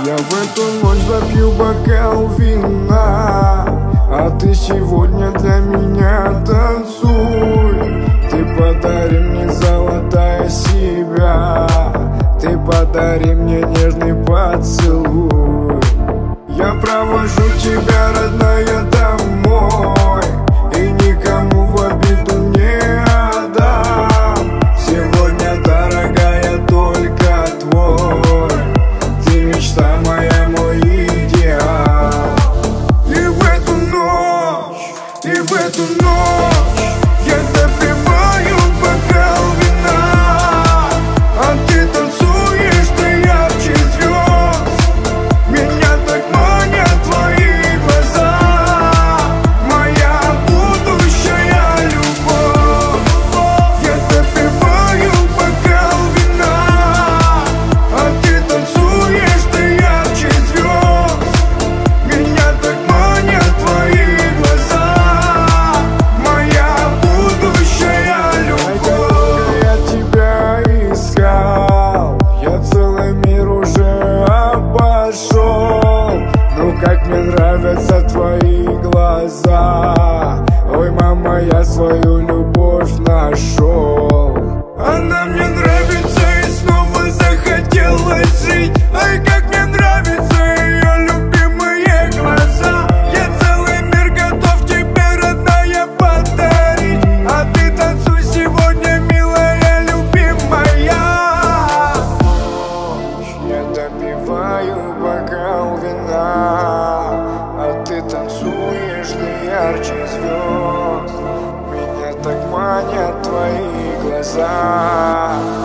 Я в эту ночь запью бокал вина, а ты сегодня для меня танцуй. Ты подари мне, золотая, себя, ты подари мне нежный поцелуй. Я провожу тебя, родная, домой, и никому в обиду не отдам. Сегодня, дорогая, только твой, ты мечта моя, мой идеал. И в эту ночь я допиваю бокал вина, а ты танцуешь, ты ярче звезд. Меня так манят твои глаза, моя будущая любовь. Я допиваю бокал вина, а ты танцуешь, ты ярче звезд. Меня так манят твои глаза, моя будущая любовь. Я тебя искал, я целый мир уже обошел. Ну как мне нравятся твои глаза, ой, мама, я свою любовь нашел. Она мне нравится и снова захотелось жить. Ай, как мне нравятся ее любимые глаза. Я целый мир готов тебе, родная, подарить, а ты танцуй сегодня, милая, любимая. Я допиваю бокал вина, а ты танцуешь, ты ярче звезд. Меня так манят твои глаза.